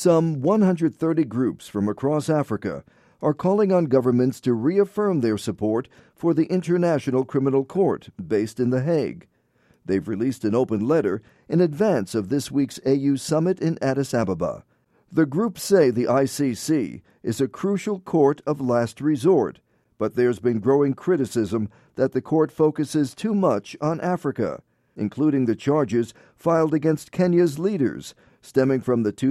Some 130 groups from across Africa are calling on governments to reaffirm their support for the International Criminal Court based in The Hague. They've released an open letter in advance of this week's AU summit in Addis Ababa. The groups say the ICC is a crucial court of last resort, but there's been growing criticism that the court focuses too much on Africa, including the charges filed against Kenya's leaders stemming from the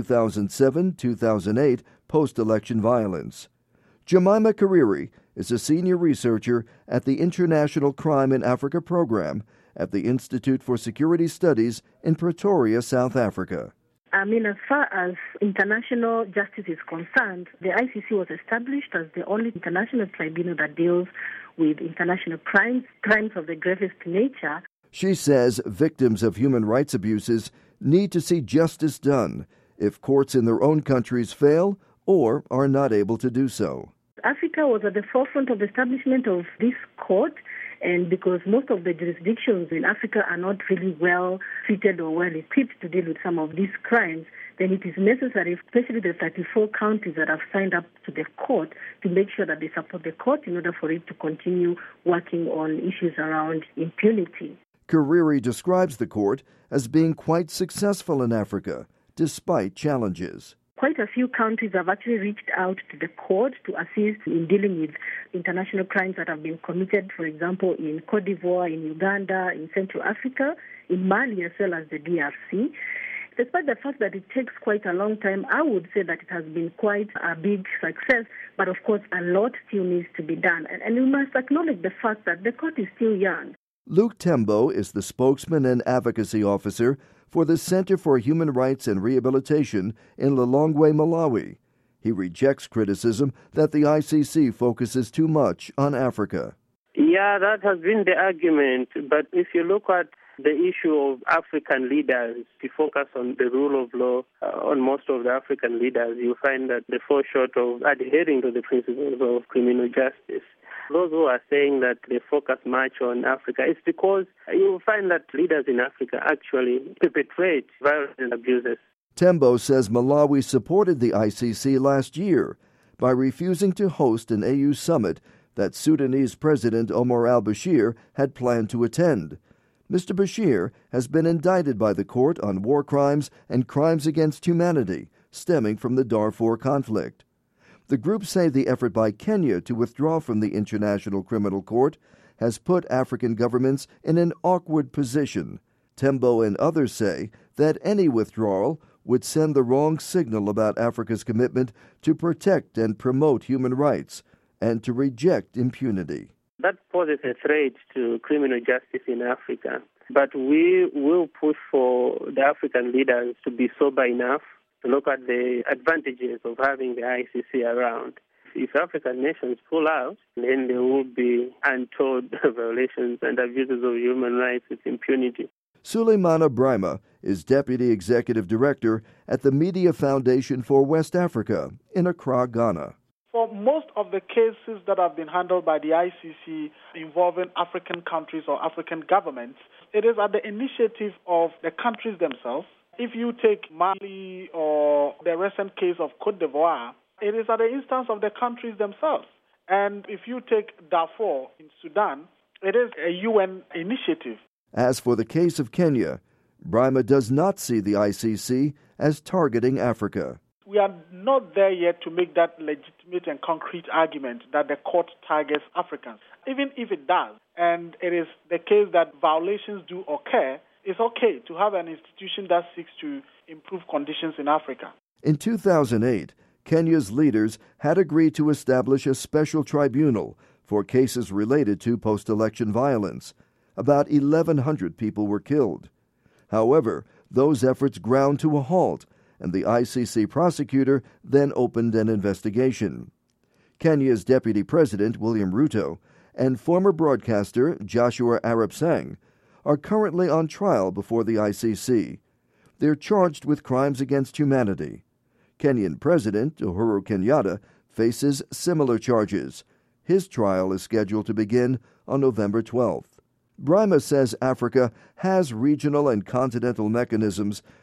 2007-2008 post-election violence. Jemima Kariri is a senior researcher at the International Crime in Africa program at the Institute for Security Studies in Pretoria, South Africa. As far as international justice is concerned, the ICC was established as the only international tribunal that deals with international crimes of the gravest nature. She says victims of human rights abuses need to see justice done if courts in their own countries fail or are not able to do so. Africa was at the forefront of the establishment of this court, and because most of the jurisdictions in Africa are not really well fitted or well equipped to deal with some of these crimes, then it is necessary, especially the 34 countries that have signed up to the court, to make sure that they support the court in order for it to continue working on issues around impunity. Kariri describes the court as being quite successful in Africa, despite challenges. Quite a few countries have actually reached out to the court to assist in dealing with international crimes that have been committed, for example, in Cote d'Ivoire, in Uganda, in Central Africa, in Mali, as well as the DRC. Despite the fact that it takes quite a long time, I would say that it has been quite a big success, but of course a lot still needs to be done. And we must acknowledge the fact that the court is still young. Luke Tembo is the spokesman and advocacy officer for the Center for Human Rights and Rehabilitation in Lilongwe, Malawi. He rejects criticism that the ICC focuses too much on Africa. Yeah, that has been the argument. But if you look at the issue of African leaders, to focus on the rule of law on most of the African leaders, you find that they fall short of adhering to the principles of criminal justice. Those who are saying that they focus much on Africa, it's because you find that leaders in Africa actually perpetrate violence and abuses. Tembo says Malawi supported the ICC last year by refusing to host an AU summit that Sudanese President Omar al-Bashir had planned to attend. Mr. Bashir has been indicted by the court on war crimes and crimes against humanity stemming from the Darfur conflict. The groups say the effort by Kenya to withdraw from the International Criminal Court has put African governments in an awkward position. Tembo and others say that any withdrawal would send the wrong signal about Africa's commitment to protect and promote human rights and to reject impunity. That poses a threat to criminal justice in Africa. But we will push for the African leaders to be sober enough to look at the advantages of having the ICC around. If African nations pull out, then there will be untold violations and abuses of human rights with impunity. Suleimana Brima is Deputy Executive Director at the Media Foundation for West Africa in Accra, Ghana. For most of the cases that have been handled by the ICC involving African countries or African governments, it is at the initiative of the countries themselves. If you take Mali or the recent case of Cote d'Ivoire, it is at the instance of the countries themselves. And if you take Darfur in Sudan, it is a UN initiative. As for the case of Kenya, Brima does not see the ICC as targeting Africa. We are not there yet to make that legitimate and concrete argument that the court targets Africans. Even if it does, and it is the case that violations do occur, it's okay to have an institution that seeks to improve conditions in Africa. In 2008, Kenya's leaders had agreed to establish a special tribunal for cases related to post-election violence. About 1,100 people were killed. However, those efforts ground to a halt, and the ICC prosecutor then opened an investigation. Kenya's Deputy President, William Ruto, and former broadcaster Joshua Arap Sang are currently on trial before the ICC. They're charged with crimes against humanity. Kenyan President Uhuru Kenyatta faces similar charges. His trial is scheduled to begin on November 12th. Brima says Africa has regional and continental mechanisms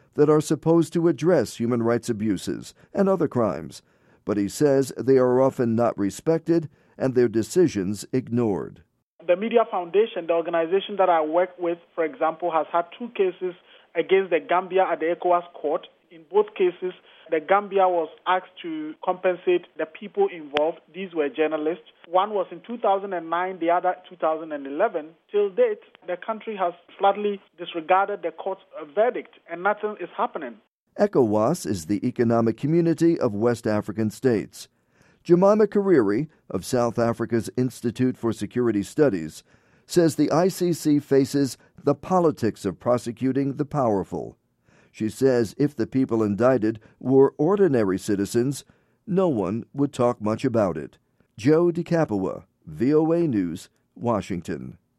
that are supposed to address human rights abuses and other crimes, but he says they are often not respected and their decisions ignored. The Media Foundation, the organization that I work with, for example, has had 2 cases against the Gambia at the ECOWAS court. In both cases, the Gambia was asked to compensate the people involved. These were journalists. One was in 2009, the other 2011. Till date, the country has flatly disregarded the court's verdict, and nothing is happening. ECOWAS is the Economic Community of West African States. Jemima Kariri of South Africa's Institute for Security Studies says the ICC faces the politics of prosecuting the powerful. She says if the people indicted were ordinary citizens, no one would talk much about it. Joe DiCapua, VOA News, Washington.